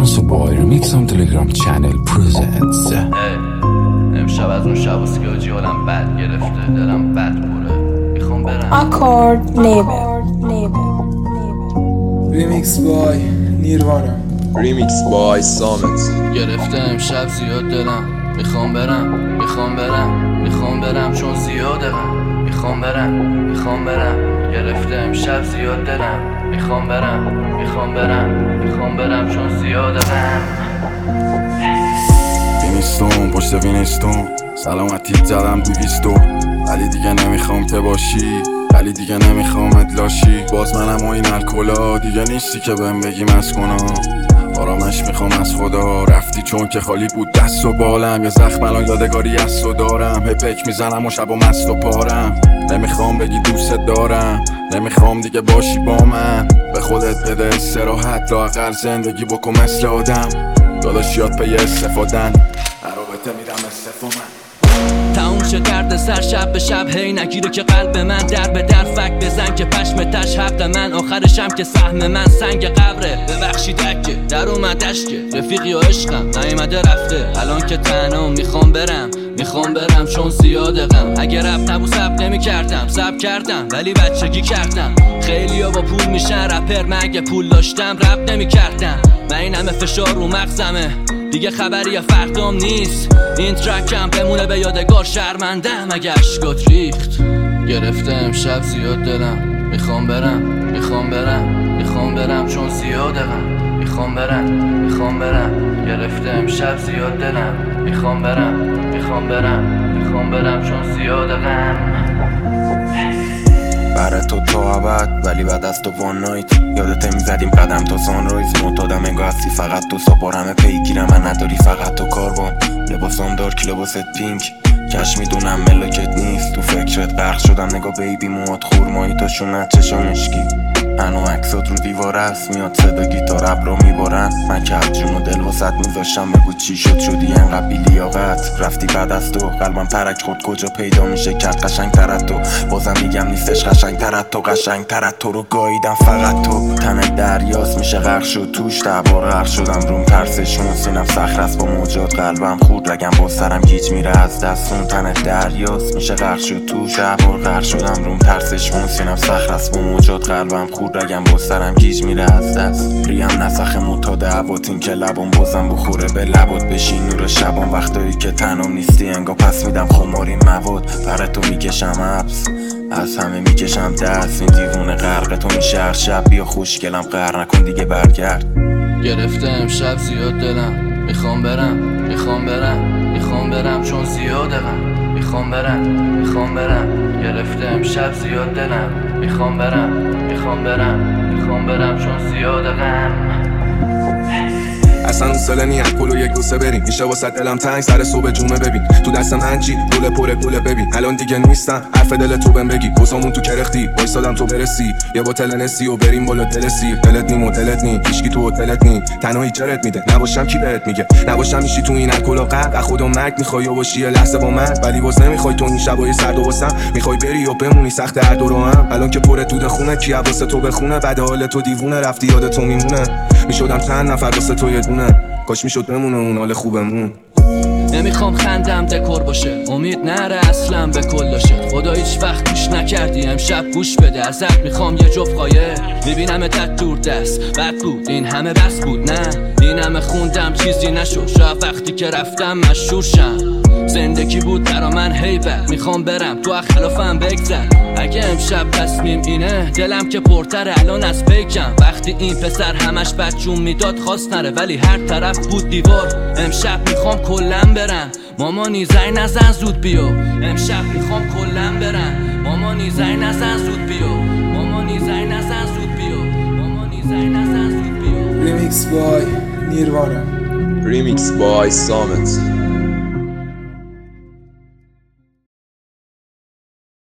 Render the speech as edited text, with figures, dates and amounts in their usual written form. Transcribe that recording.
Sponsored by Remixam Telegram channel presents. امشب از اون شب و سیاجی حالم بد گرفته، دلم بد پره، میخوام برم. Accord label. Remix by Nirvana. Remix by Samet. گرفته امشب زیاد دلم، میخوام برم چون زیاده غم. میخوام برم گرفته امشب زیاد دلم، میخوام برم چون زیاده غم. وینستون پشت وینستون سلامتی زدم 200 ولی دیگه نمیخوام که باشی، ولی دیگه نمیخوام ادلاشی. باز منم و این الکلا دیگه نیستی که بهم بگی مسکنا. آرامش میخوام از خدا، رفتی چون که خالی بود دست و بالم. یه زخم الان یادگاری از تو دارم، هپک میزنم و شب و مست و پارم. نمیخوام بگی دوست دارم، نمیخوام دیگه باشی با من. به خودت بده استراحت، لااقل زندگی بکن مثل آدم. داداش یاد پی استفادن، رابطه میرم استفامن. تموم شد درد سر شب به شب، هی نگیره که قلب من در به در فک بزن که پشم تش حق من. آخرشم که سهم من سنگ قبره، ببخشید دکه در اومدش که رفیقی و عشقم نیومده رفته. الان که تنها میخوام برم چون زیاده غم. اگه رپ نبود سب نمی کردم، سب کردم ولی بچگی کردم. خیلی ها با پول میشن رپر، من اگه پول داشتم رپ نمی کردم. من این همه فشار رو مغزمه، دیگه خبری یا فردام نیست. این ترکم بمونه به یادگار، شرمندم اگه اشکات ریخت. گرفته امشب زیاد دلم، میخوام برم چون زیاده غم. میخوام برم گرفته امشب زیاد دلم، میخوام برم چون زیاده غم. برای تو تا ابد ولی بعد از تو وان نایت یادت میزدیم قدم تا سانرایز. معتادم انگار هستی فقط تو ساپار همه پیگیرم، من نداری فقط تو کاروان. لباسام دارک لباست پینک، کش میدونم ملاکت نیست. تو فکرت غرق شدم، نگاه بیبی موات خورمایی تاشون نه چشا مشکی. هنو عکسات رو دیوار است، میاد صدا گیتار ابرا میبارن. من که از جون و دل واسط میذاشتم، بگو چی شدی انقدر بیلیاقت. رفتی بعد از تو قلبم ترک خورد، کجا پیدا میشه کرد قشنگ ترت تو. بازم میگم نیستش قشنگ ترت تو، قشنگ ترت تو رو گاییدم فقط تو. تنک دریاست میشه غرق شد توش، دعوار غرق شدم روم ترسشون. سینم صخره است با موجات، قلبم خورد رگم با سرم گیج میره از دستون. تنک دریاست میشه غرق شد توش، دعوار غرق شدم روم ترسشون. سینم صخره است با موجات، قلبم خورد رگم با سرم گیج میره از دست. ریم نسخ معتاد هواتین که لبام بازم بخوره به لبات بشین نور شبان. وقتایی که تنم نیستی انگار پس میدم خماری مواد. پر تو میکشم حبس، از همه میکشم دست. این دیوونه غرق تو میشه هر شب، بیا خوشگلم قهر نکن دیگه برگرد. گرفته امشب زیاد دلم، میخوام برم چون زیاده غم. میخوام برم گرفته امشب زیاد دلم، میخوام برم چون زیاده غم. اصلا اون ساله نی الکل و یک بوسه بریم، میشه واسه دلم تنگ سر صبح جمعه. ببین تو دستم هنچی گل پره گله، ببین الان دیگه نیستم حرف دل تو بهم بگی. گوزامون تو کرختی وایسادم تو برسی، یه بوتل نسی و بریم بالا دل سیر. دلت نی مدلت نی هیچکی تو هتلت نی، تنهایی جرت میده نباشم کی بهت میگه. نباشم میشی تو این الکل و غرق خودم نک. میخوای باشی یه لحظه با من ولی باز نمیخوای تو این شبای سرد و واسم. میخوای بری و بمونی سخت هر دو رو هم. الان که پر دود خونه کی واسه تو بخونه، بعد حال تو دیوونه رفتی یاد تو میمونه. میشدم چند نفر واسه تو یه دونه، کاش میشد بمونه اون حال خوبمون. نمیخوام خندم دکور باشه، امید نره اصلا به کل باشه. خدا هیچ وقت گوش نکردی امشب گوش بده. ازت میخوام یه جفت قایه، میبینم ات دور دست. بد بود این همه بس بود، نه این همه خوندم چیزی نشد. شاید وقتی که رفتم مشهور شم، زندگی بود برا من هیبت. میخوام برم تو اخلافم بگذر. اگه امشب تصمیم اینه دلم که پرتره الان از پیکم. وقتی این پسر همش بچون میداد خواست نره، ولی هر طرف بود دیوار. امشب میخوام کلم برم، مامانی زنگ نزن زود بیا. امشب میخوام کلم برم، مامانی زنگ نزن زود بیا. مامانی زنگ نزن زود بیا. مامانی زنگ نزن زود بیا. Remix by Nirvana. Remix by Samet.